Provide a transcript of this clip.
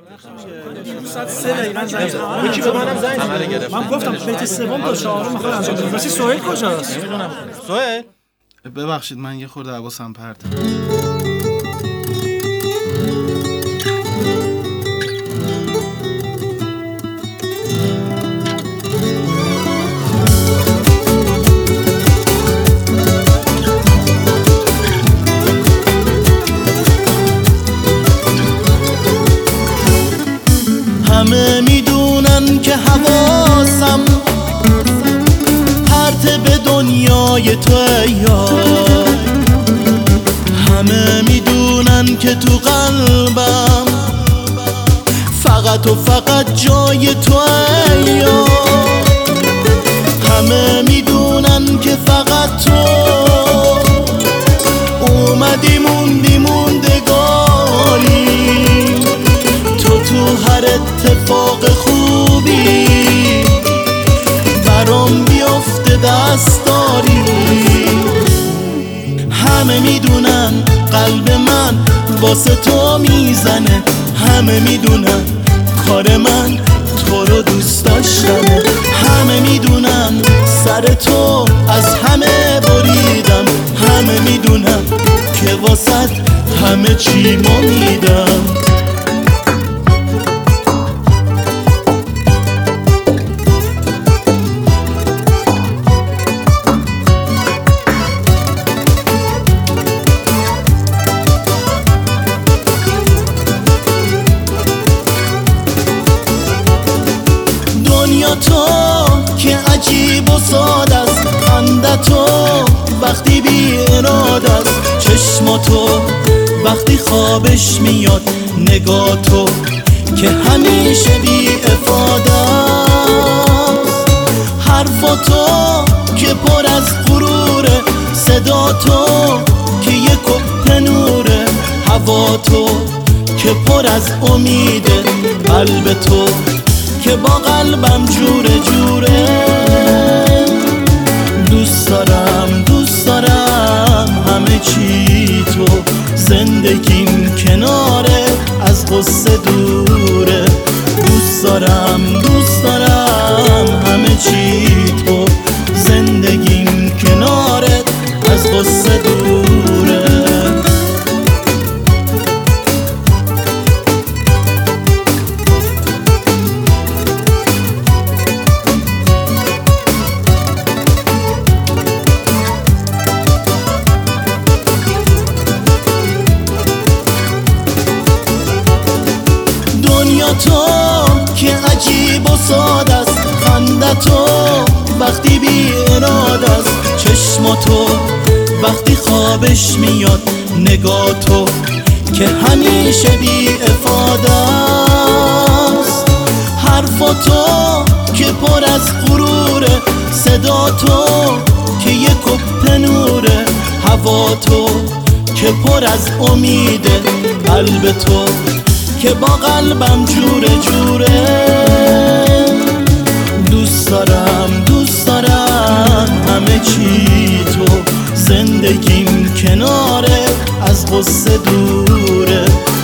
ساعت 3 دقیقاً زنگ زدم. یکی به منم زنگ زد. من گفتم بیت سوم تا چهارم میخوام انجام بدم. واسه سهیل کجاست؟ نمیدونم. سهیل ببخشید من یه خورده حواسم پرته. همه میدونن که حواسم پرت به دنیای توی یار، همه میدونن که تو قلبم فقط و فقط جای توی یار، همه میدونن که فقط تو اومدی موندی موندگاری، تو هر اتفاق خوبی برام بیفته دست داری، همه میدونن قلب من واسه تو میزنه، همه میدونن کار من تو رو دوست داشتنه، همه میدونن سر تو از همه بریدم، همه میدونن که واسه همه چی ما میدم. دنیا تو که عجیب و ساده است، خنده تو وقتی بی اراده است، چشم تو وقتی خوابش میاد، نگاه تو که همیشه بی افاده است، حرفا تو که پر از غروره، صدا تو که یه کپ نوره، هوا تو که پر از امیده، قلب تو که با قلبم جوره جوره، دوست دارم دوست دارم همه چی تو، زندگیم کناره از غصه دوره، دوست دارم دوست دارم همه چی تو، زندگیم کناره از غصه دوره. دنیا تو که عجیب و ساده است، خنده تو وقتی بی اراده است، چشم تو وقتی خوابش میاد، نگاه تو که همیشه بی افاده است، حرفا تو که پر از غروره، صدا تو که یه کپ نوره، هوا تو که پر از امیده، قلب تو که با قلبم جوره جوره، دوست دارم دوست دارم همه چی تو، زندگیم کناره از غصه دوره،